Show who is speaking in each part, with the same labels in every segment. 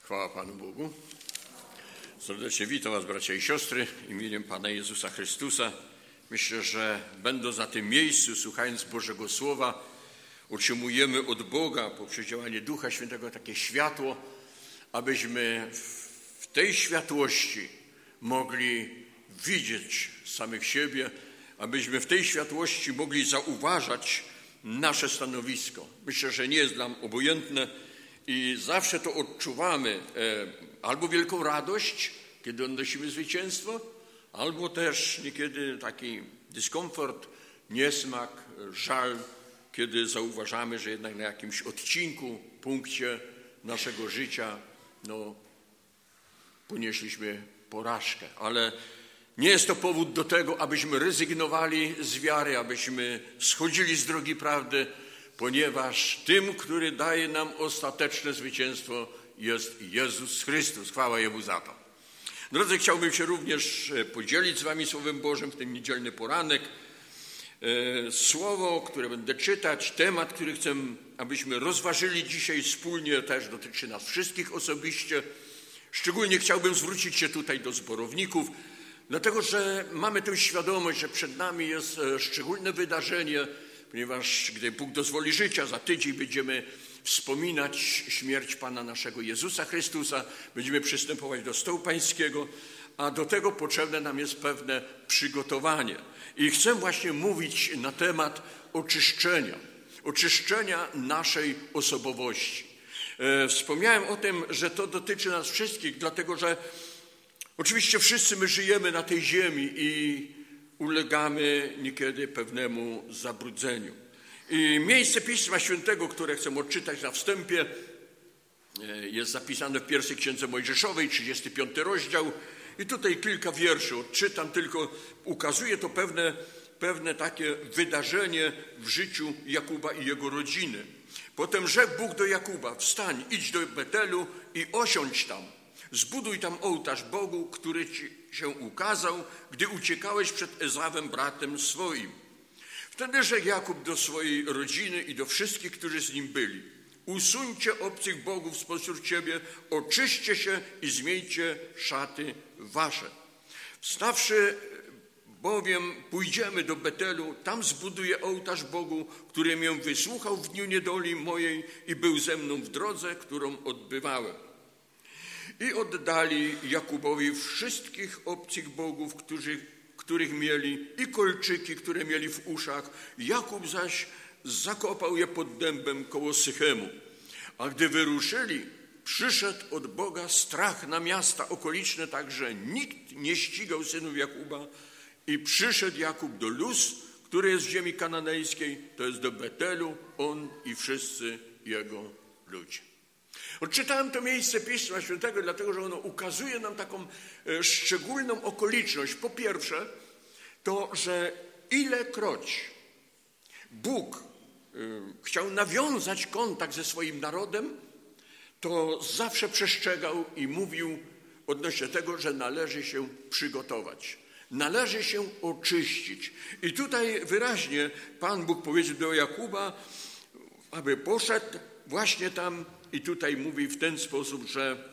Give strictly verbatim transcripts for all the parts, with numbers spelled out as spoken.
Speaker 1: Chwała Panu Bogu. Serdecznie witam Was, bracia i siostry, imieniem Pana Jezusa Chrystusa. Myślę, że będąc na tym miejscu, słuchając Bożego Słowa, otrzymujemy od Boga poprzez działanie Ducha Świętego takie światło, abyśmy w tej światłości mogli widzieć samych siebie, abyśmy w tej światłości mogli zauważać nasze stanowisko. Myślę, że nie jest nam obojętne i zawsze to odczuwamy e, albo wielką radość, kiedy odnosimy zwycięstwo, albo też niekiedy taki dyskomfort, niesmak, żal, kiedy zauważamy, że jednak na jakimś odcinku, punkcie naszego życia no, ponieśliśmy porażkę. Ale nie jest to powód do tego, abyśmy rezygnowali z wiary, abyśmy schodzili z drogi prawdy, ponieważ tym, który daje nam ostateczne zwycięstwo, jest Jezus Chrystus. Chwała Jemu za to. Drodzy, chciałbym się również podzielić z Wami Słowem Bożym w ten niedzielny poranek. Słowo, które będę czytać, temat, który chcę, abyśmy rozważyli dzisiaj wspólnie, też dotyczy nas wszystkich osobiście. Szczególnie chciałbym zwrócić się tutaj do zborowników, dlatego że mamy tę świadomość, że przed nami jest szczególne wydarzenie, ponieważ gdy Bóg dozwoli życia, za tydzień będziemy wspominać śmierć Pana naszego Jezusa Chrystusa, będziemy przystępować do stołu pańskiego, a do tego potrzebne nam jest pewne przygotowanie. I chcę właśnie mówić na temat oczyszczenia, oczyszczenia naszej osobowości. E, wspomniałem o tym, że to dotyczy nas wszystkich, dlatego że oczywiście wszyscy my żyjemy na tej ziemi i ulegamy niekiedy pewnemu zabrudzeniu. I miejsce Pisma Świętego, które chcę odczytać na wstępie, jest zapisane w pierwszej Księdze Mojżeszowej, trzydziesty piąty rozdział. I tutaj kilka wierszy odczytam, tylko ukazuje to pewne, pewne takie wydarzenie w życiu Jakuba i jego rodziny. Potem rzekł Bóg do Jakuba: wstań, idź do Betelu i osiądź tam. Zbuduj tam ołtarz Bogu, który ci się ukazał, gdy uciekałeś przed Ezawem, bratem swoim. Wtedy rzekł Jakub do swojej rodziny i do wszystkich, którzy z nim byli: usuńcie obcych bogów spośród ciebie, oczyście się i zmieńcie szaty wasze. Wstawszy bowiem pójdziemy do Betelu, tam zbuduję ołtarz Bogu, który mnie wysłuchał w dniu niedoli mojej i był ze mną w drodze, którą odbywałem. I oddali Jakubowi wszystkich obcych bogów, którzy, których mieli, i kolczyki, które mieli w uszach. Jakub zaś zakopał je pod dębem koło Sychemu. A gdy wyruszyli, przyszedł od Boga strach na miasta okoliczne, tak że nikt nie ścigał synów Jakuba. I przyszedł Jakub do Luz, który jest w ziemi kananejskiej, to jest do Betelu, on i wszyscy jego ludzie. Odczytałem to miejsce Pisma Świętego, dlatego że ono ukazuje nam taką szczególną okoliczność. Po pierwsze, to, że ilekroć Bóg chciał nawiązać kontakt ze swoim narodem, to zawsze przestrzegał i mówił odnośnie tego, że należy się przygotować. Należy się oczyścić. I tutaj wyraźnie Pan Bóg powiedział do Jakuba, aby poszedł właśnie tam. I tutaj mówi w ten sposób, że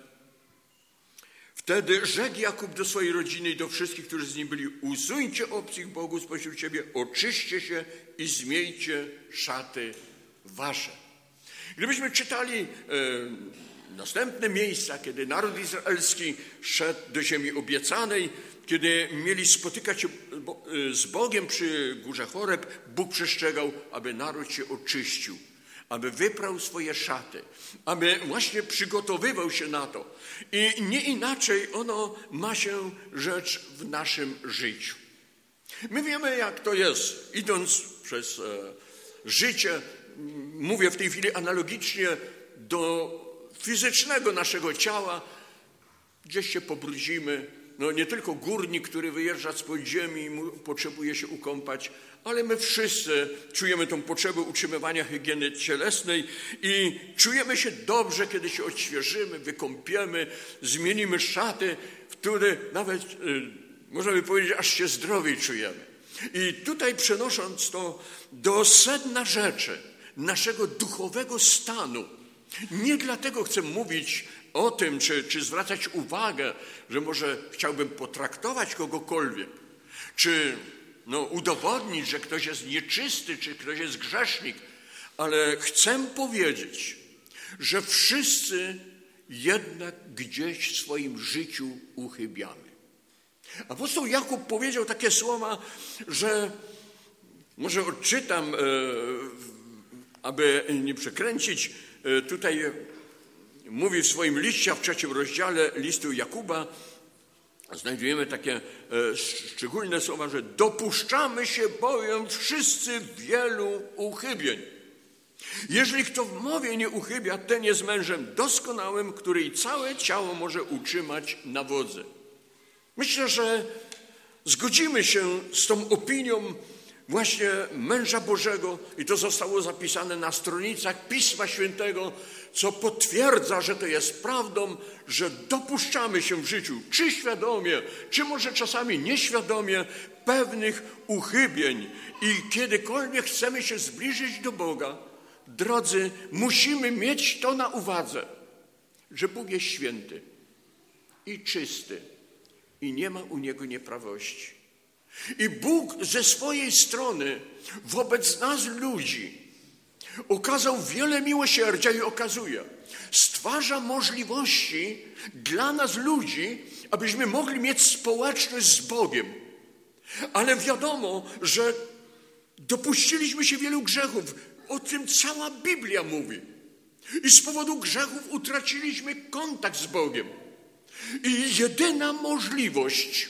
Speaker 1: wtedy rzekł Jakub do swojej rodziny i do wszystkich, którzy z nim byli: usuńcie obcych bogów spośród siebie, oczyście się i zmieńcie szaty wasze. Gdybyśmy czytali e, następne miejsca, kiedy naród izraelski szedł do ziemi obiecanej, kiedy mieli spotykać się z Bogiem przy górze Choreb, Bóg przestrzegał, aby naród się oczyścił, aby wyprał swoje szaty, aby właśnie przygotowywał się na to. I nie inaczej ono ma się rzecz w naszym życiu. My wiemy, jak to jest. Idąc przez e, życie, mówię w tej chwili analogicznie do fizycznego naszego ciała, gdzieś się pobrudzimy. No nie tylko górnik, który wyjeżdża z podziemi, potrzebuje się ukąpać, ale my wszyscy czujemy tą potrzebę utrzymywania higieny cielesnej i czujemy się dobrze, kiedy się odświeżymy, wykąpiemy, zmienimy szaty, w które nawet, możemy powiedzieć, aż się zdrowiej czujemy. I tutaj przenosząc to do sedna rzeczy, naszego duchowego stanu, Nie dlatego chcę mówić o tym, czy, czy zwracać uwagę, że może chciałbym potraktować kogokolwiek, czy no, udowodnić, że ktoś jest nieczysty, czy ktoś jest grzesznik, ale chcę powiedzieć, że wszyscy jednak gdzieś w swoim życiu uchybiamy. Apostoł Jakub powiedział takie słowa, że może odczytam, aby nie przekręcić, tutaj mówi w swoim liście, a w trzecim rozdziale listu Jakuba znajdujemy takie szczególne słowa, że dopuszczamy się bowiem wszyscy wielu uchybień. Jeżeli kto w mowie nie uchybia, ten jest mężem doskonałym, który i całe ciało może utrzymać na wodze. Myślę, że zgodzimy się z tą opinią właśnie męża Bożego i to zostało zapisane na stronicach Pisma Świętego, co potwierdza, że to jest prawdą, że dopuszczamy się w życiu, czy świadomie, czy może czasami nieświadomie, pewnych uchybień i kiedykolwiek chcemy się zbliżyć do Boga, drodzy, musimy mieć to na uwadze, że Bóg jest święty i czysty i nie ma u Niego nieprawości. I Bóg ze swojej strony wobec nas ludzi okazał wiele miłosierdzia i okazuje. Stwarza możliwości dla nas ludzi, abyśmy mogli mieć społeczność z Bogiem. Ale wiadomo, że dopuściliśmy się wielu grzechów. O tym cała Biblia mówi. I z powodu grzechów utraciliśmy kontakt z Bogiem. I jedyna możliwość,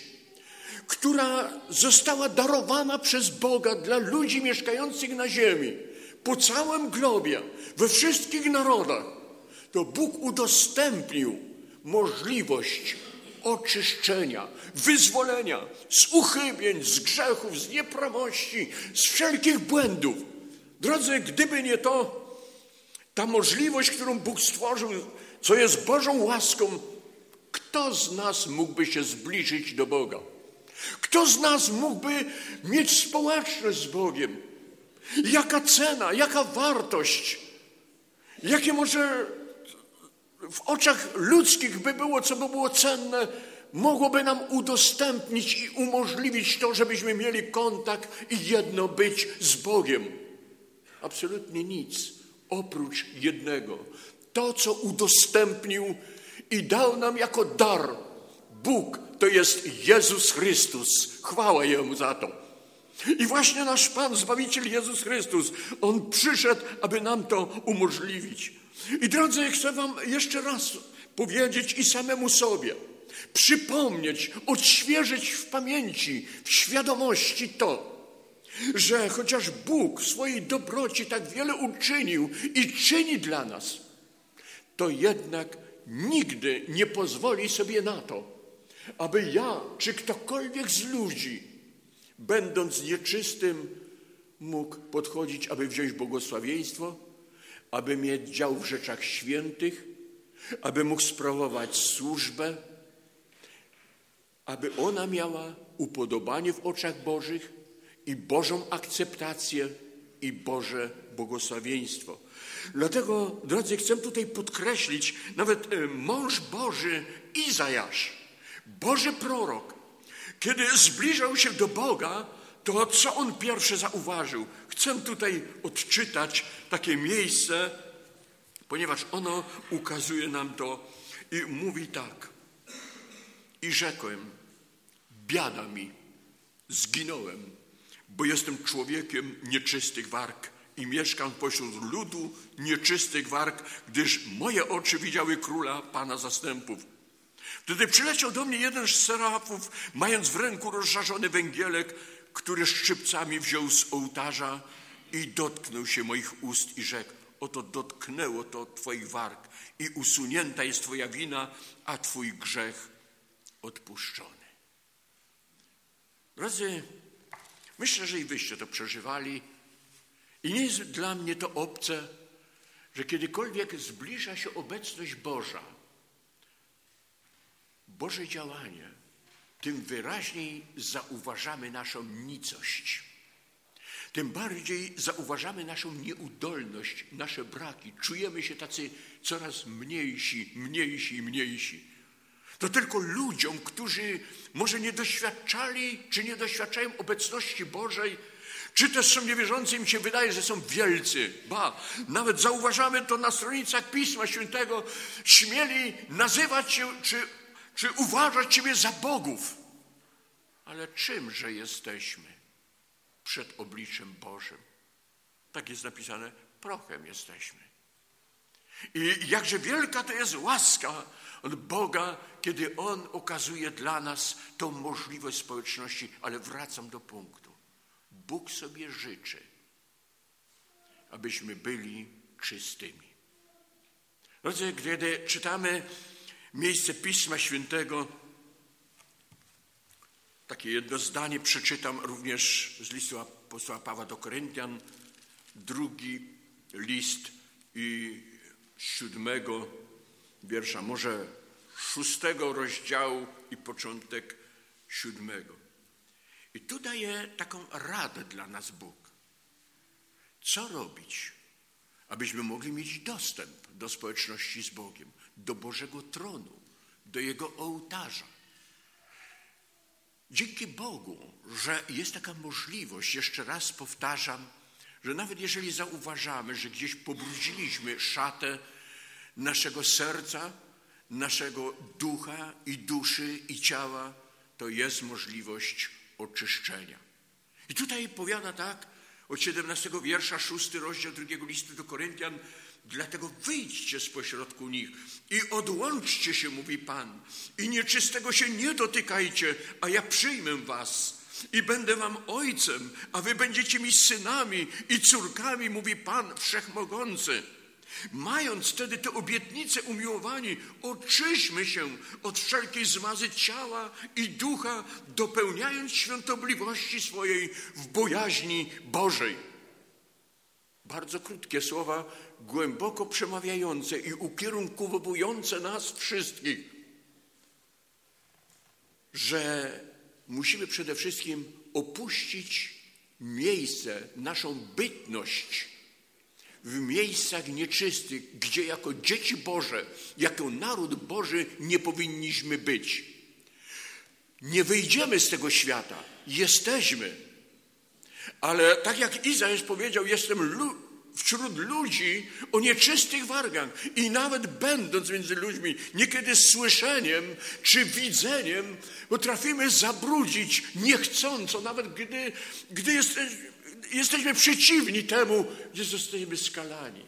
Speaker 1: która została darowana przez Boga dla ludzi mieszkających na ziemi, po całym globie, we wszystkich narodach, to Bóg udostępnił możliwość oczyszczenia, wyzwolenia z uchybień, z grzechów, z nieprawości, z wszelkich błędów. Drodzy, gdyby nie to, ta możliwość, którą Bóg stworzył, co jest Bożą łaską, kto z nas mógłby się zbliżyć do Boga? Kto z nas mógłby mieć społeczność z Bogiem? Jaka cena, jaka wartość, jakie może w oczach ludzkich by było, co by było cenne, mogłoby nam udostępnić i umożliwić to, żebyśmy mieli kontakt i jedno być z Bogiem. Absolutnie nic, oprócz jednego. To, co udostępnił i dał nam jako dar Bóg, to jest Jezus Chrystus. Chwała Jemu za to. I właśnie nasz Pan, Zbawiciel Jezus Chrystus, On przyszedł, aby nam to umożliwić. I drodzy, chcę wam jeszcze raz powiedzieć i samemu sobie, przypomnieć, odświeżyć w pamięci, w świadomości to, że chociaż Bóg w swojej dobroci tak wiele uczynił i czyni dla nas, to jednak nigdy nie pozwoli sobie na to, aby ja, czy ktokolwiek z ludzi, będąc nieczystym, mógł podchodzić, aby wziąć błogosławieństwo, aby mieć dział w rzeczach świętych, aby mógł sprawować służbę, aby ona miała upodobanie w oczach Bożych i Bożą akceptację i Boże błogosławieństwo. Dlatego, drodzy, chcę tutaj podkreślić, nawet mąż Boży Izajasz, Boży prorok, kiedy zbliżał się do Boga, to co on pierwsze zauważył? Chcę tutaj odczytać takie miejsce, ponieważ ono ukazuje nam to i mówi tak. I rzekłem, biada mi, zginąłem, bo jestem człowiekiem nieczystych warg i mieszkam pośród ludu nieczystych warg, gdyż moje oczy widziały króla, Pana zastępów. Wtedy przyleciał do mnie jeden z serafów, mając w ręku rozżarzony węgielek, który szczypcami wziął z ołtarza i dotknął się moich ust i rzekł, oto dotknęło to twoich warg i usunięta jest twoja wina, a twój grzech odpuszczony. Drodzy, myślę, że i wyście to przeżywali i nie jest dla mnie to obce, że kiedykolwiek zbliża się obecność Boża, Boże działanie, tym wyraźniej zauważamy naszą nicość. tym bardziej zauważamy naszą nieudolność, nasze braki. Czujemy się tacy coraz mniejsi, mniejsi i mniejsi. To tylko ludziom, którzy może nie doświadczali, czy nie doświadczają obecności Bożej, czy też są niewierzący, im się wydaje, że są wielcy. Ba, nawet zauważamy to na stronicach Pisma Świętego, śmieli nazywać się, czy, czy uważać siebie za bogów. Ale czymże jesteśmy przed obliczem Bożym? Tak jest napisane, prochem jesteśmy. I jakże wielka to jest łaska od Boga, kiedy On okazuje dla nas tą możliwość społeczności. Ale wracam do punktu. Bóg sobie życzy, abyśmy byli czystymi. Drodzy, kiedy czytamy miejsce Pisma Świętego, takie jedno zdanie przeczytam również z listu apostoła Pawła do Koryntian, drugi list i siódmego wiersza, może szóstego rozdziału i początek siódmego. I tu daje taką radę dla nas Bóg. Co robić, abyśmy mogli mieć dostęp do społeczności z Bogiem, do Bożego tronu, do Jego ołtarza. Dzięki Bogu, że jest taka możliwość, jeszcze raz powtarzam, że nawet jeżeli zauważamy, że gdzieś pobrudziliśmy szatę naszego serca, naszego ducha i duszy i ciała, to jest możliwość oczyszczenia. I tutaj powiada tak, od siedemnastego wiersza, szósty rozdział drugiego listu do Koryntian, dlatego wyjdźcie z pośrodku nich i odłączcie się, mówi Pan, i nieczystego się nie dotykajcie, a ja przyjmę was i będę wam ojcem, a wy będziecie mi synami i córkami, mówi Pan Wszechmogący. Mając wtedy te obietnice, umiłowani, oczyśmy się od wszelkiej zmazy ciała i ducha, dopełniając świątobliwości swojej w bojaźni Bożej. Bardzo krótkie słowa, głęboko przemawiające i ukierunkowujące nas wszystkich, że musimy przede wszystkim opuścić miejsce, naszą bytność w miejscach nieczystych, gdzie jako dzieci Boże, jako naród Boży nie powinniśmy być. Nie wyjdziemy z tego świata. Jesteśmy. Ale tak jak Izajasz powiedział, jestem lu- wśród ludzi o nieczystych wargach. I nawet będąc między ludźmi, niekiedy słyszeniem czy widzeniem, potrafimy zabrudzić niechcąco, nawet gdy, gdy jesteśmy, jesteśmy przeciwni temu, gdzie zostajemy skalani.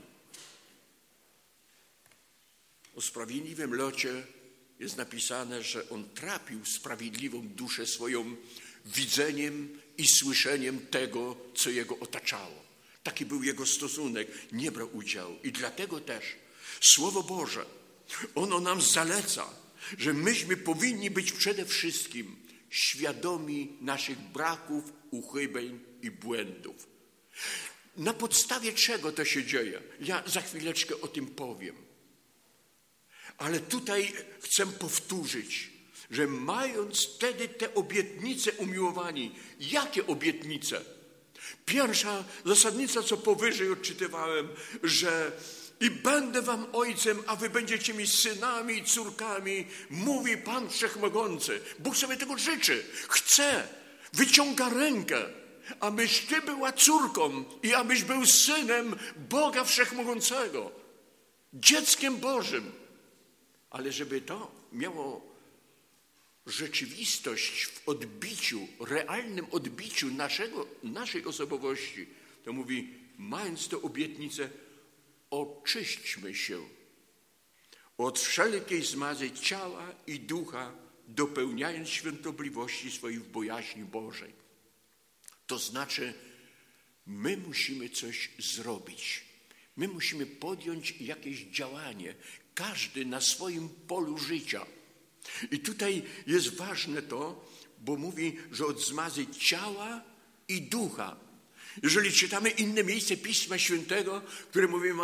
Speaker 1: O sprawiedliwym Locie jest napisane, że on trapił sprawiedliwą duszę swoją widzeniem i słyszeniem tego, co jego otaczało. Taki był jego stosunek, nie brał udziału. I dlatego też Słowo Boże, ono nam zaleca, że myśmy powinni być przede wszystkim świadomi naszych braków, uchybień i błędów. Na podstawie czego to się dzieje? Ja za chwileczkę o tym powiem. Ale tutaj chcę powtórzyć, że mając wtedy te obietnice, umiłowani, jakie obietnice? Pierwsza zasadnica, co powyżej odczytywałem, że i będę wam ojcem, a wy będziecie mi synami i córkami, mówi Pan Wszechmogący. Bóg sobie tego życzy, chce, wyciąga rękę, abyś ty była córką i abyś był synem Boga Wszechmogącego, dzieckiem Bożym. Ale żeby to miało rzeczywistość w odbiciu, realnym odbiciu naszego, naszej osobowości, to mówi, mając tę obietnicę, oczyśćmy się od wszelkiej zmazy ciała i ducha, dopełniając świątobliwości swojej w bojaźni Bożej. To znaczy, my musimy coś zrobić. My musimy podjąć jakieś działanie, każdy na swoim polu życia. I tutaj jest ważne to, bo mówi, że od zmazy ciała i ducha. Jeżeli czytamy inne miejsce Pisma Świętego, które mówi nam,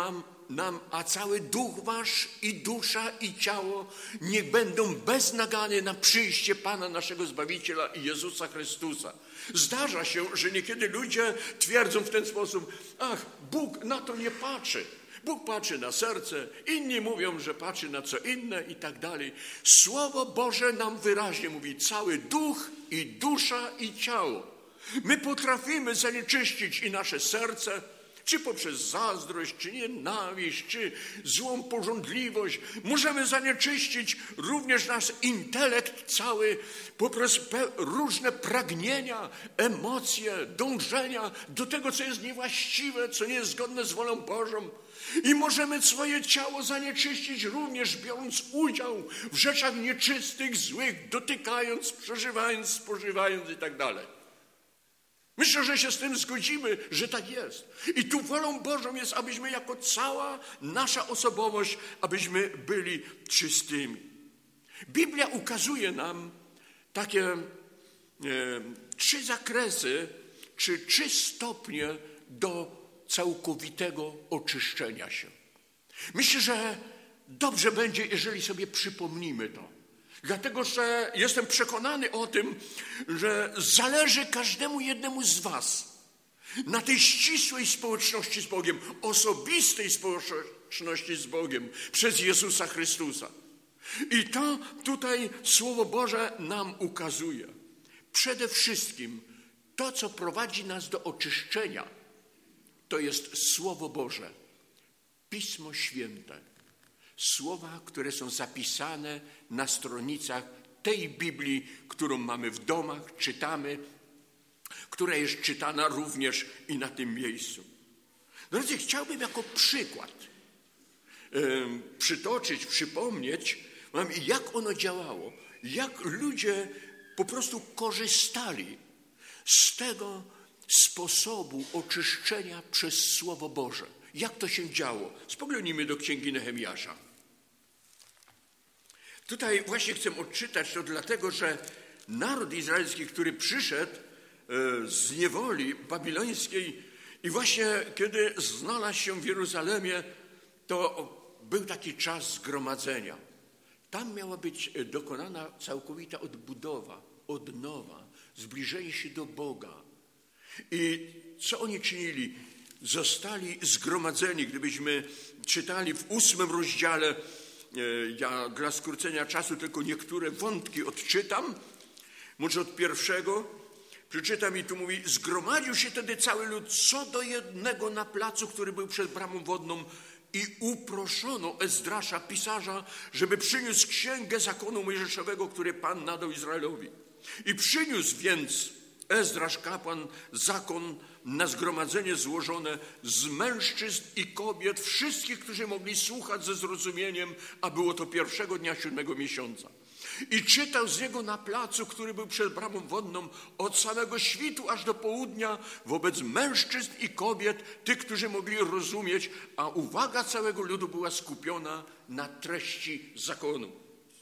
Speaker 1: nam, a cały duch wasz i dusza i ciało niech będą bez nagany na przyjście Pana naszego Zbawiciela i Jezusa Chrystusa. Zdarza się, że niekiedy ludzie twierdzą w ten sposób: ach, Bóg na to nie patrzy. Bóg patrzy na serce, inni mówią, że patrzy na co inne i tak dalej. Słowo Boże nam wyraźnie mówi: cały duch i dusza i ciało. My potrafimy zanieczyścić i nasze serce, czy poprzez zazdrość, czy nienawiść, czy złą pożądliwość. Możemy zanieczyścić również nasz intelekt cały, poprzez różne pragnienia, emocje, dążenia do tego, co jest niewłaściwe, co nie jest zgodne z wolą Bożą. I możemy swoje ciało zanieczyścić również, biorąc udział w rzeczach nieczystych, złych, dotykając, przeżywając, spożywając i tak dalej. Myślę, że się z tym zgodzimy, że tak jest. I tu wolą Bożą jest, abyśmy jako cała nasza osobowość, abyśmy byli czystymi. Biblia ukazuje nam takie e, trzy zakresy, czy trzy stopnie do całkowitego oczyszczenia się. Myślę, że dobrze będzie, jeżeli sobie przypomnimy to. Dlatego, że jestem przekonany o tym, że zależy każdemu jednemu z was na tej ścisłej społeczności z Bogiem, osobistej społeczności z Bogiem przez Jezusa Chrystusa. I to tutaj Słowo Boże nam ukazuje. Przede wszystkim to, co prowadzi nas do oczyszczenia, to jest Słowo Boże, Pismo Święte. Słowa, które są zapisane na stronicach tej Biblii, którą mamy w domach, czytamy, która jest czytana również i na tym miejscu. Drodzy, chciałbym jako przykład yy, przytoczyć, przypomnieć wam, jak ono działało, jak ludzie po prostu korzystali z tego sposobu oczyszczenia przez Słowo Boże. Jak to się działo? Spoglądnijmy do Księgi Nehemiasza. Tutaj właśnie chcę odczytać to dlatego, że naród izraelski, który przyszedł z niewoli babilońskiej i właśnie kiedy znalazł się w Jerozolimie, to był taki czas zgromadzenia. Tam miała być dokonana całkowita odbudowa, odnowa, zbliżenie się do Boga. I co oni czynili? Zostali zgromadzeni. Gdybyśmy czytali w ósmym rozdziale, ja dla skrócenia czasu tylko niektóre wątki odczytam, może od pierwszego przeczytam i tu mówi: zgromadził się wtedy cały lud co do jednego na placu, który był przed bramą wodną, i uproszono Ezdrasza, pisarza, żeby przyniósł księgę zakonu mojżeszowego, który Pan nadał Izraelowi. I przyniósł więc Ezdrasz, kapłan, zakon na zgromadzenie złożone z mężczyzn i kobiet, wszystkich, którzy mogli słuchać ze zrozumieniem, a było to pierwszego dnia siódmego miesiąca. I czytał z niego na placu, który był przed bramą wodną, od samego świtu aż do południa, wobec mężczyzn i kobiet, tych, którzy mogli rozumieć, a uwaga całego ludu była skupiona na treści zakonu.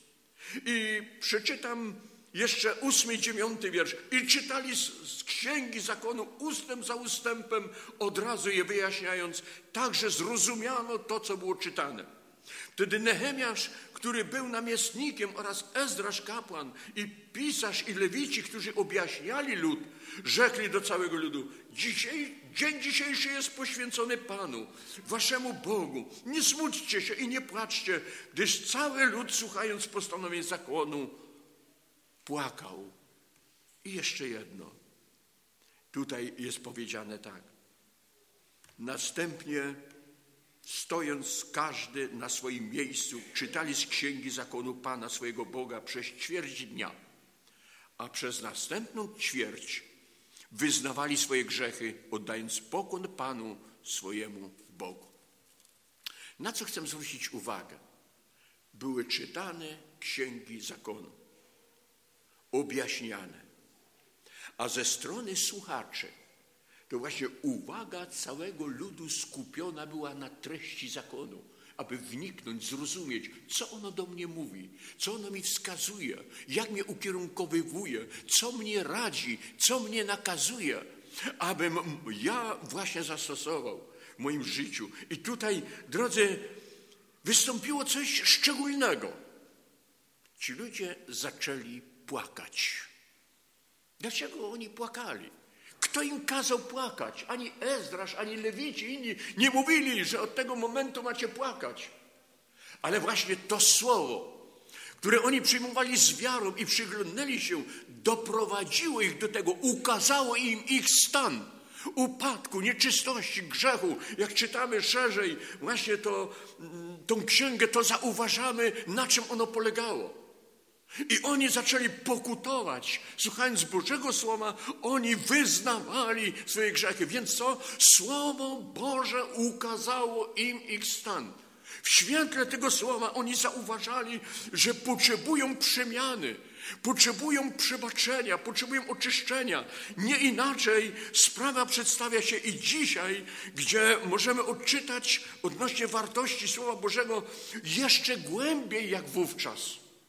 Speaker 1: I przeczytam jeszcze ósmy i dziewiąty wiersz. I czytali z, z księgi zakonu ustęp za ustępem, od razu je wyjaśniając, tak że zrozumiano to, co było czytane. Wtedy Nehemiasz, który był namiestnikiem, oraz Ezdrasz kapłan i pisarz i lewici, którzy objaśniali lud, rzekli do całego ludu: Dzisiaj, dzień dzisiejszy jest poświęcony Panu, waszemu Bogu. Nie smućcie się i nie płaczcie, gdyż cały lud, słuchając postanowień zakonu, płakał. I jeszcze jedno. Tutaj jest powiedziane tak. Następnie, stojąc każdy na swoim miejscu, czytali z księgi zakonu Pana swojego Boga przez ćwierć dnia, a przez następną ćwierć wyznawali swoje grzechy, oddając pokłon Panu swojemu Bogu. Na co chcę zwrócić uwagę? Były czytane księgi zakonu, objaśniane, a ze strony słuchaczy to właśnie uwaga całego ludu skupiona była na treści zakonu, aby wniknąć, zrozumieć, co ono do mnie mówi, co ono mi wskazuje, jak mnie ukierunkowywuje, co mnie radzi, co mnie nakazuje, abym ja właśnie zastosował w moim życiu. I tutaj, drodzy, wystąpiło coś szczególnego. Ci ludzie zaczęli płakać. Dlaczego oni płakali? Kto im kazał płakać? Ani Ezdrasz, ani Lewici, inni nie mówili, że od tego momentu macie płakać. Ale właśnie to słowo, które oni przyjmowali z wiarą i przyglądali się, doprowadziło ich do tego, ukazało im ich stan upadku, nieczystości, grzechu. Jak czytamy szerzej właśnie to, tą księgę, to zauważamy, na czym ono polegało. I oni zaczęli pokutować. Słuchając Bożego Słowa, oni wyznawali swoje grzechy. Więc co? Słowo Boże ukazało im ich stan. W świetle tego słowa oni zauważali, że potrzebują przemiany, potrzebują przebaczenia, potrzebują oczyszczenia. Nie inaczej sprawa przedstawia się i dzisiaj, gdzie możemy odczytać odnośnie wartości Słowa Bożego jeszcze głębiej jak wówczas.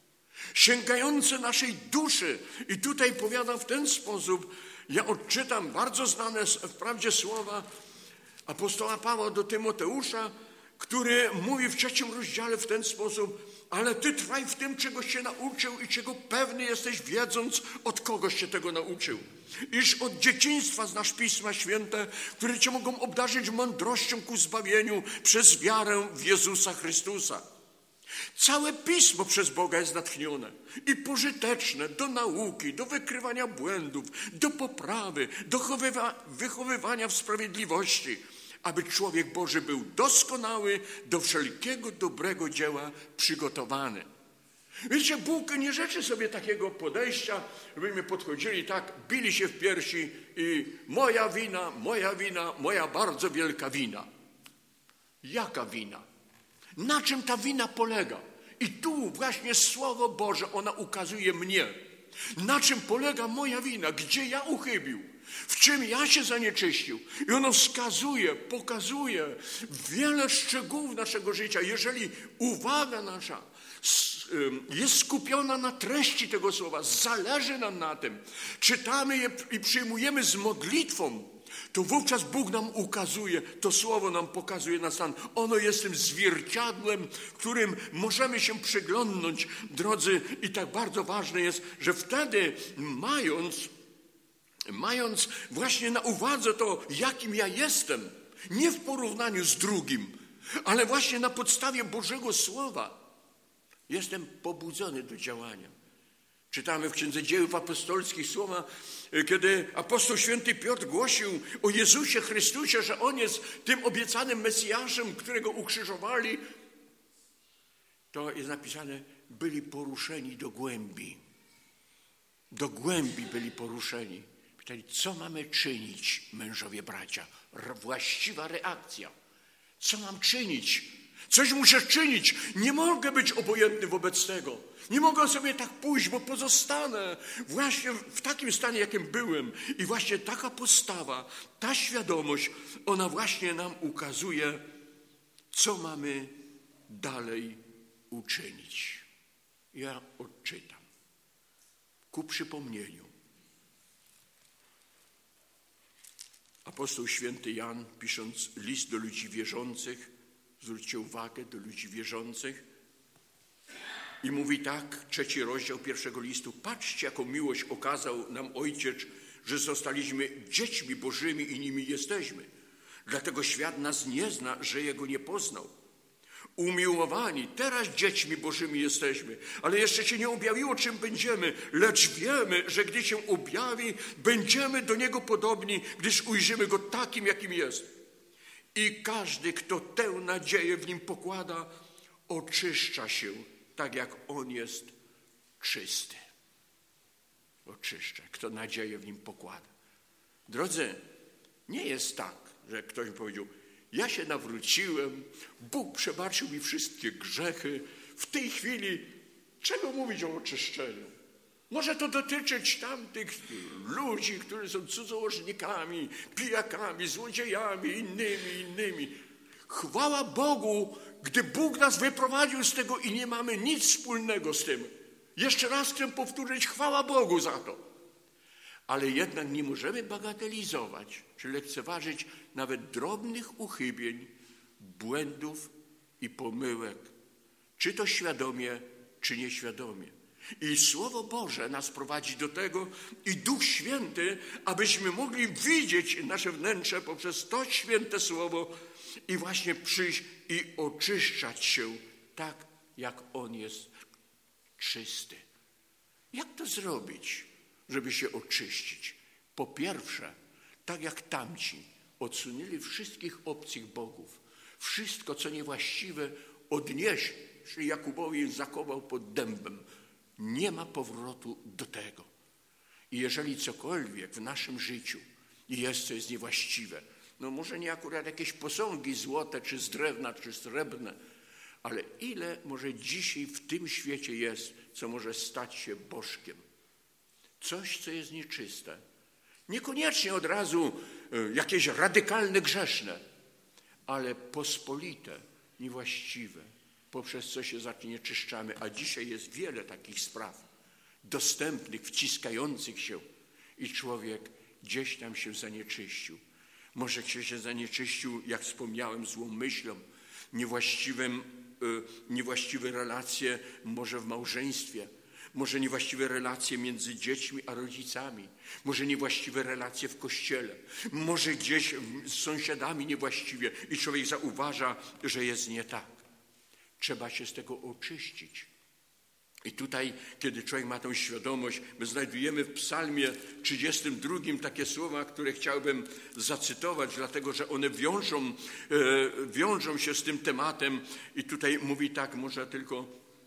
Speaker 1: Sięgające naszej duszy. I tutaj powiadam w ten sposób, ja odczytam bardzo znane wprawdzie słowa apostoła Pawła do Tymoteusza, który mówi w trzecim rozdziale w ten sposób: ale ty trwaj w tym, czego się nauczył i czego pewny jesteś, wiedząc, od kogoś się tego nauczył. Iż od dzieciństwa znasz Pisma Święte, które cię mogą obdarzyć mądrością ku zbawieniu przez wiarę w Jezusa Chrystusa. Całe Pismo przez Boga jest natchnione i pożyteczne do nauki, do wykrywania błędów, do poprawy, do wychowywania w sprawiedliwości, aby człowiek Boży był doskonały, do wszelkiego dobrego dzieła przygotowany. Wiecie, Bóg nie życzy sobie takiego podejścia, żebyśmy podchodzili tak, bili się w piersi i moja wina, moja wina, moja bardzo wielka wina. Jaka wina? Na czym ta wina polega? I tu właśnie Słowo Boże, ona ukazuje mnie. Na czym polega moja wina? Gdzie ja uchybił? W czym ja się zanieczyścił? I ono wskazuje, pokazuje wiele szczegółów naszego życia. Jeżeli uwaga nasza jest skupiona na treści tego słowa, zależy nam na tym, czytamy je i przyjmujemy z modlitwą, to wówczas Bóg nam ukazuje, to słowo nam pokazuje na stan. Ono jest tym zwierciadłem, w którym możemy się przyglądnąć, drodzy, i tak bardzo ważne jest, że wtedy mając, mając właśnie na uwadze to, jakim ja jestem, nie w porównaniu z drugim, ale właśnie na podstawie Bożego Słowa, jestem pobudzony do działania. Czytamy w Księdze Dziejów Apostolskich słowa, kiedy apostoł święty Piotr głosił o Jezusie Chrystusie, że On jest tym obiecanym Mesjaszem, którego ukrzyżowali, to jest napisane, byli poruszeni do głębi. Do głębi byli poruszeni. Pytali, co mamy czynić, mężowie, bracia? Właściwa reakcja. Co mam czynić? Coś muszę czynić. Nie mogę być obojętny wobec tego. Nie mogę sobie tak pójść, bo pozostanę właśnie w takim stanie, jakim byłem. I właśnie taka postawa, ta świadomość, ona właśnie nam ukazuje, co mamy dalej uczynić. Ja odczytam. Ku przypomnieniu. Apostoł święty Jan, pisząc list do ludzi wierzących, zwróćcie uwagę, do ludzi wierzących, i mówi tak, trzeci rozdział pierwszego listu. Patrzcie, jaką miłość okazał nam Ojciec, że zostaliśmy dziećmi Bożymi i nimi jesteśmy. Dlatego świat nas nie zna, że Jego nie poznał. Umiłowani, teraz dziećmi Bożymi jesteśmy, ale jeszcze się nie objawiło, czym będziemy, lecz wiemy, że gdy się objawi, będziemy do Niego podobni, gdyż ujrzymy Go takim, jakim jest. I każdy, kto tę nadzieję w Nim pokłada, oczyszcza się, tak jak On jest czysty. Oczyszcza, kto nadzieję w Nim pokłada. Drodzy, nie jest tak, że ktoś mi powiedział, ja się nawróciłem, Bóg przebaczył mi wszystkie grzechy. W tej chwili czego mówić o oczyszczeniu? Może to dotyczyć tamtych ludzi, którzy są cudzołożnikami, pijakami, złodziejami, innymi, innymi. Chwała Bogu, gdy Bóg nas wyprowadził z tego i nie mamy nic wspólnego z tym. Jeszcze raz chcę powtórzyć, chwała Bogu za to. ale jednak nie możemy bagatelizować czy lekceważyć nawet drobnych uchybień, błędów i pomyłek, czy to świadomie, czy nieświadomie. I Słowo Boże nas prowadzi do tego i Duch Święty, abyśmy mogli widzieć nasze wnętrze poprzez to święte Słowo i właśnie przyjść i oczyszczać się tak, jak On jest czysty. Jak to zrobić, żeby się oczyścić? Po pierwsze, tak jak tamci odsunęli wszystkich obcych bogów, wszystko, co niewłaściwe, odnieśli Jakubowi i zakował pod dębem. Nie ma powrotu do tego. I jeżeli cokolwiek w naszym życiu jest, co jest niewłaściwe, no może nie akurat jakieś posągi złote, czy z drewna, czy srebrne, ale ile może dzisiaj w tym świecie jest, co może stać się bożkiem? Coś, co jest nieczyste. Niekoniecznie od razu jakieś radykalne, grzeszne, ale pospolite, niewłaściwe, poprzez co się zanieczyszczamy. A dzisiaj jest wiele takich spraw dostępnych, wciskających się i człowiek gdzieś tam się zanieczyścił. Może się zanieczyścił, jak wspomniałem, złą myślą, niewłaściwym, niewłaściwe relacje może w małżeństwie, może niewłaściwe relacje między dziećmi a rodzicami, może niewłaściwe relacje w kościele, może gdzieś z sąsiadami niewłaściwie i człowiek zauważa, że jest nie tak. Trzeba się z tego oczyścić. I tutaj, kiedy człowiek ma tę świadomość, my znajdujemy w Psalmie trzydziestym drugim takie słowa, które chciałbym zacytować, dlatego że one wiążą, wiążą się z tym tematem. I tutaj mówi tak, może tylko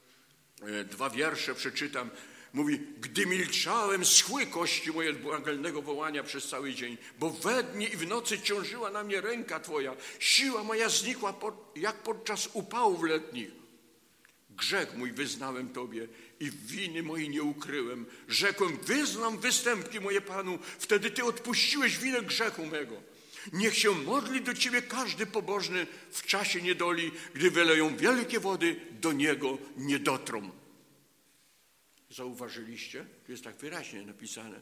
Speaker 1: dwa wiersze przeczytam. Mówi, gdy milczałem, schły kości moje błagalnego wołania przez cały dzień, bo we dnie i w nocy ciążyła na mnie ręka Twoja. Siła moja znikła pod, jak podczas upałów letnich. Grzech mój wyznałem Tobie i winy mojej nie ukryłem. Rzekłem, wyznam występki moje Panu, wtedy Ty odpuściłeś winę grzechu mego. Niech się modli do Ciebie każdy pobożny w czasie niedoli, gdy wyleją wielkie wody, do Niego nie dotrą. Zauważyliście? Tu jest tak wyraźnie napisane.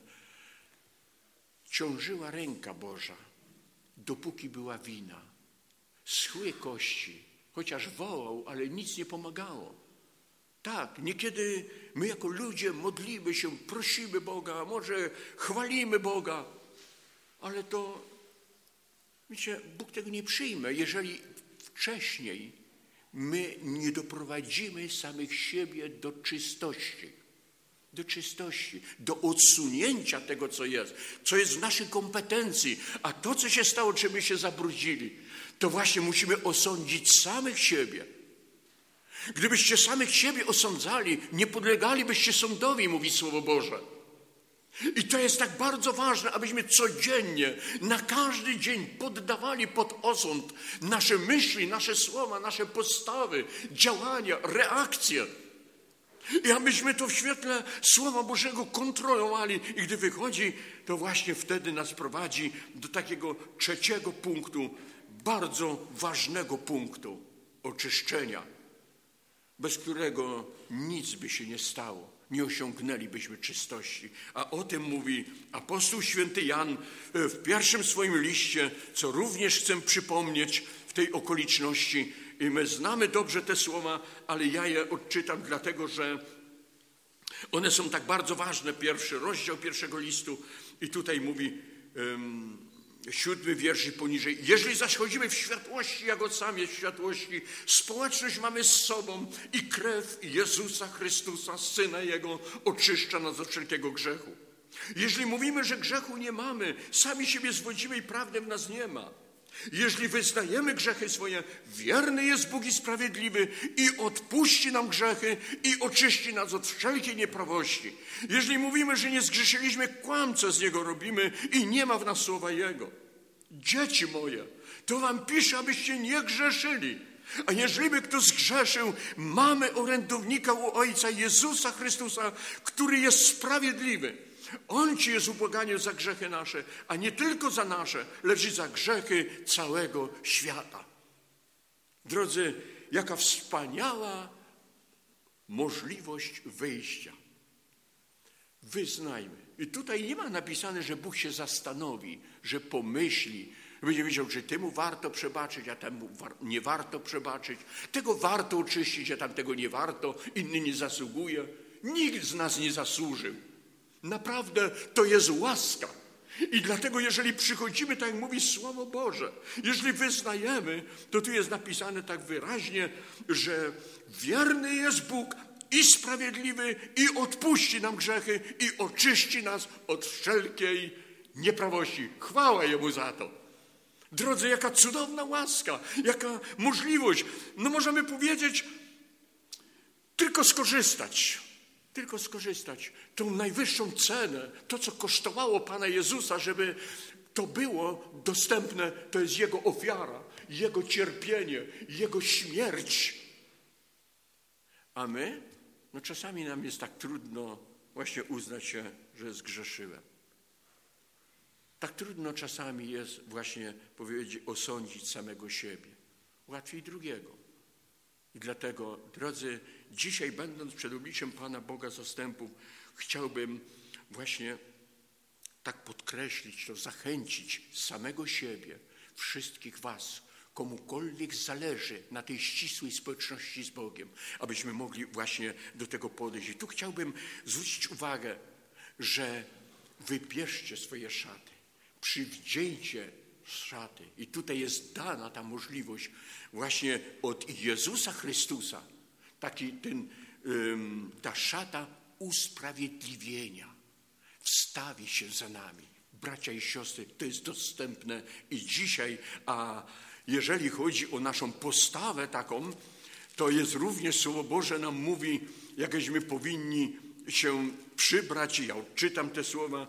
Speaker 1: Ciążyła ręka Boża, dopóki była wina. Schły kości, chociaż wołał, ale nic nie pomagało. Tak, niekiedy my jako ludzie modlimy się, prosimy Boga, może chwalimy Boga, ale to, wiecie, Bóg tego nie przyjmie, jeżeli wcześniej my nie doprowadzimy samych siebie do czystości. Do czystości, do odsunięcia tego, co jest, co jest w naszej kompetencji. A to, co się stało, czym my się zabrudzili, to właśnie musimy osądzić samych siebie. Gdybyście samych siebie osądzali, nie podlegalibyście sądowi, mówi Słowo Boże. I to jest tak bardzo ważne, abyśmy codziennie, na każdy dzień poddawali pod osąd nasze myśli, nasze słowa, nasze postawy, działania, reakcje. I abyśmy to w świetle Słowa Bożego kontrolowali i gdy wychodzi, to właśnie wtedy nas prowadzi do takiego trzeciego punktu, bardzo ważnego punktu oczyszczenia, bez którego nic by się nie stało, nie osiągnęlibyśmy czystości. A o tym mówi apostoł święty Jan w pierwszym swoim liście, co również chcę przypomnieć w tej okoliczności. I my znamy dobrze te słowa, ale ja je odczytam, dlatego że one są tak bardzo ważne. Pierwszy rozdział pierwszego listu i tutaj mówi um, siódmy wiersz i poniżej. Jeżeli zaś chodzimy w światłości, jak on sam jest w światłości, społeczność mamy z sobą i krew Jezusa Chrystusa, Syna Jego, oczyszcza nas od wszelkiego grzechu. Jeżeli mówimy, że grzechu nie mamy, sami siebie zwodzimy i prawdy w nas nie ma. Jeżeli wyznajemy grzechy swoje, wierny jest Bóg i sprawiedliwy i odpuści nam grzechy i oczyści nas od wszelkiej nieprawości. Jeżeli mówimy, że nie zgrzeszyliśmy, kłamcę z Niego robimy i nie ma w nas słowa Jego. Dzieci moje, to wam piszę, abyście nie grzeszyli. A jeżeli by kto zgrzeszył, mamy orędownika u Ojca Jezusa Chrystusa, który jest sprawiedliwy. On Ci jest ubłaganiem za grzechy nasze, a nie tylko za nasze, lecz i za grzechy całego świata. Drodzy, jaka wspaniała możliwość wyjścia. Wyznajmy. I tutaj nie ma napisane, że Bóg się zastanowi, że pomyśli, będzie wiedział, że temu warto przebaczyć, a temu nie warto przebaczyć. Tego warto oczyścić, a tamtego nie warto, inny nie zasługuje. Nikt z nas nie zasłużył. Naprawdę to jest łaska. I dlatego, jeżeli przychodzimy, tak jak mówi Słowo Boże, jeżeli wyznajemy, to tu jest napisane tak wyraźnie, że wierny jest Bóg i sprawiedliwy, i odpuści nam grzechy, i oczyści nas od wszelkiej nieprawości. Chwała Jemu za to. Drodzy, jaka cudowna łaska, jaka możliwość. No możemy powiedzieć, tylko skorzystać. Tylko skorzystać. Tą najwyższą cenę, to co kosztowało Pana Jezusa, żeby to było dostępne, to jest Jego ofiara, Jego cierpienie, Jego śmierć. A my? No czasami nam jest tak trudno właśnie uznać się, że zgrzeszyłem. Tak trudno czasami jest właśnie powiedzieć, osądzić samego siebie. Łatwiej drugiego. I dlatego, drodzy, dzisiaj będąc przed obliczem Pana Boga zastępów, chciałbym właśnie tak podkreślić to, zachęcić samego siebie, wszystkich was, komukolwiek zależy na tej ścisłej społeczności z Bogiem, abyśmy mogli właśnie do tego podejść. I tu chciałbym zwrócić uwagę, że wybierzcie swoje szaty, przywdziejcie szaty. I tutaj jest dana ta możliwość właśnie od Jezusa Chrystusa, taki ten, ym, ta szata usprawiedliwienia wstawi się za nami. Bracia i siostry, to jest dostępne i dzisiaj, a jeżeli chodzi o naszą postawę taką, to jest również Słowo Boże nam mówi, jakśmy powinni się przybrać. Ja odczytam te słowa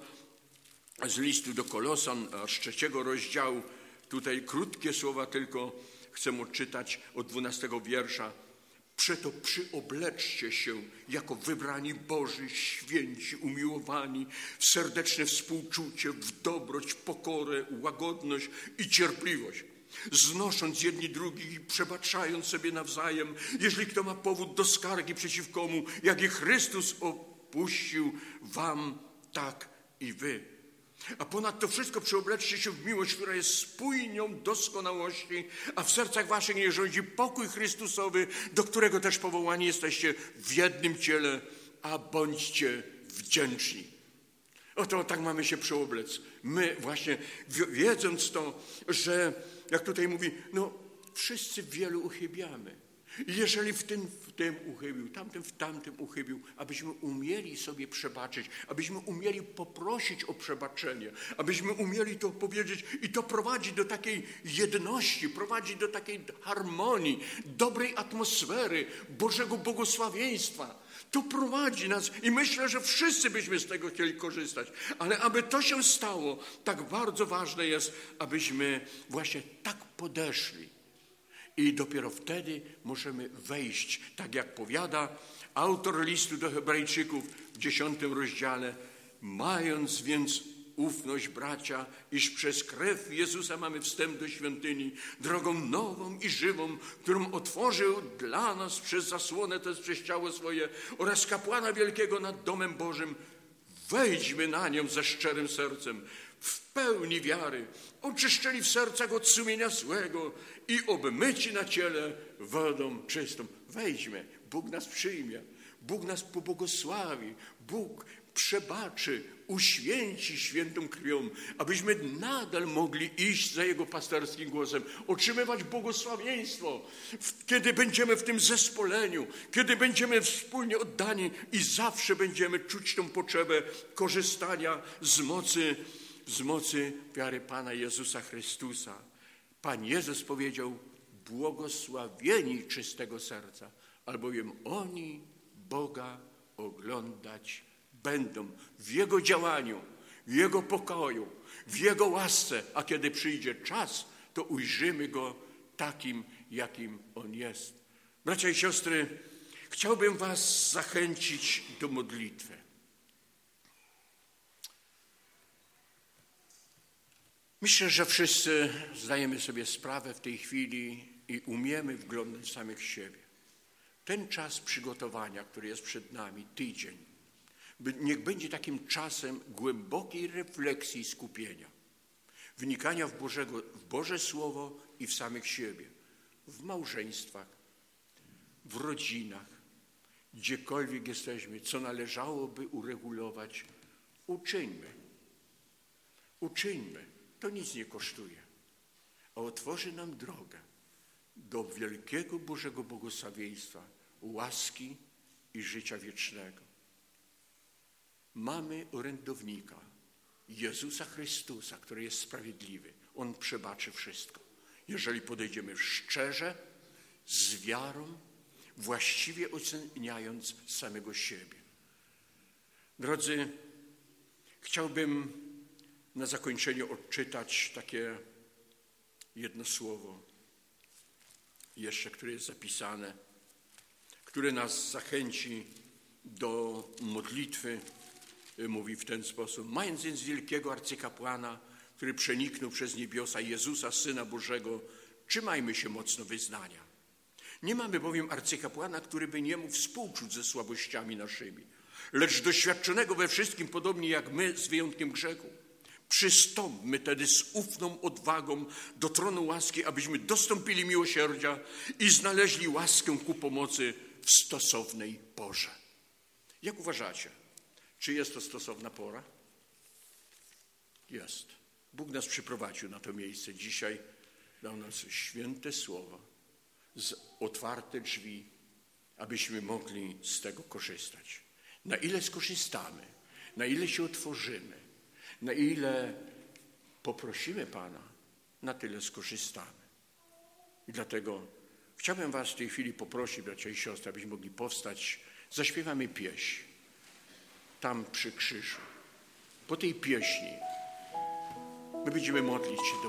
Speaker 1: z listu do Kolosan, z trzeciego rozdziału. Tutaj krótkie słowa tylko chcę odczytać od dwunastego wiersza. Przeto przyobleczcie się jako wybrani Boży, święci, umiłowani, w serdeczne współczucie, w dobroć, pokorę, łagodność i cierpliwość, znosząc jedni drugich i przebaczając sobie nawzajem, jeżeli kto ma powód do skargi przeciw komu, jak i Chrystus opuścił wam, tak i wy. A ponad to wszystko przyobleczcie się w miłość, która jest spójnią doskonałości, a w sercach waszych niech rządzi pokój Chrystusowy, do którego też powołani jesteście w jednym ciele, a bądźcie wdzięczni. Oto tak mamy się przyoblec. My właśnie wiedząc to, że jak tutaj mówi, no wszyscy wielu uchybiamy. I jeżeli w tym, w tym uchybił, tamtym w tamtym uchybił, abyśmy umieli sobie przebaczyć, abyśmy umieli poprosić o przebaczenie, abyśmy umieli to powiedzieć i to prowadzi do takiej jedności, prowadzi do takiej harmonii, dobrej atmosfery, Bożego błogosławieństwa. To prowadzi nas i myślę, że wszyscy byśmy z tego chcieli korzystać. Ale aby to się stało, tak bardzo ważne jest, abyśmy właśnie tak podeszli. I dopiero wtedy możemy wejść, tak jak powiada autor listu do Hebrajczyków w dziesiątym rozdziale, mając więc ufność, bracia, iż przez krew Jezusa mamy wstęp do świątyni, drogą nową i żywą, którą otworzył dla nas przez zasłonę też przez ciało swoje oraz kapłana wielkiego nad domem Bożym. Wejdźmy na nią ze szczerym sercem, w pełni wiary, oczyszczeni w sercach od sumienia złego i obmyci na ciele wodą czystą. Wejdźmy, Bóg nas przyjmie, Bóg nas pobłogosławi, Bóg przebaczy, uświęci świętą krwią, abyśmy nadal mogli iść za Jego pasterskim głosem, otrzymywać błogosławieństwo, kiedy będziemy w tym zespoleniu, kiedy będziemy wspólnie oddani i zawsze będziemy czuć tą potrzebę korzystania z mocy, z mocy wiary Pana Jezusa Chrystusa. Pan Jezus powiedział, błogosławieni czystego serca, albowiem oni Boga oglądać będą w Jego działaniu, w Jego pokoju, w Jego łasce, a kiedy przyjdzie czas, to ujrzymy Go takim, jakim On jest. Bracia i siostry, chciałbym was zachęcić do modlitwy. Myślę, że wszyscy zdajemy sobie sprawę w tej chwili i umiemy wglądać samych siebie. Ten czas przygotowania, który jest przed nami, tydzień, niech będzie takim czasem głębokiej refleksji i skupienia, wnikania w, Bożego, w Boże Słowo i w samych siebie, w małżeństwach, w rodzinach, gdziekolwiek jesteśmy, co należałoby uregulować, uczyńmy. Uczyńmy. To nic nie kosztuje, a otworzy nam drogę do wielkiego Bożego błogosławieństwa, łaski i życia wiecznego. Mamy orędownika, Jezusa Chrystusa, który jest sprawiedliwy. On przebaczy wszystko. Jeżeli podejdziemy szczerze, z wiarą, właściwie oceniając samego siebie. Drodzy, chciałbym na zakończenie odczytać takie jedno słowo, jeszcze, które jest zapisane, które nas zachęci do modlitwy. Mówi w ten sposób: mając więc wielkiego arcykapłana, który przeniknął przez niebiosa, Jezusa, Syna Bożego, trzymajmy się mocno wyznania. Nie mamy bowiem arcykapłana, który by nie mógł współczuć ze słabościami naszymi, lecz doświadczonego we wszystkim, podobnie jak my, z wyjątkiem grzechu. Przystąpmy tedy z ufną odwagą do tronu łaski, abyśmy dostąpili miłosierdzia i znaleźli łaskę ku pomocy w stosownej porze. Jak uważacie? Czy jest to stosowna pora? Jest. Bóg nas przyprowadził na to miejsce. Dzisiaj dał nas święte słowo, z otwarte drzwi, abyśmy mogli z tego korzystać. Na ile skorzystamy, na ile się otworzymy, na ile poprosimy Pana, na tyle skorzystamy. I dlatego chciałbym was w tej chwili poprosić, bracia i siostry, abyśmy mogli powstać. Zaśpiewamy pieśń tam przy krzyżu. Po tej pieśni my będziemy modlić się do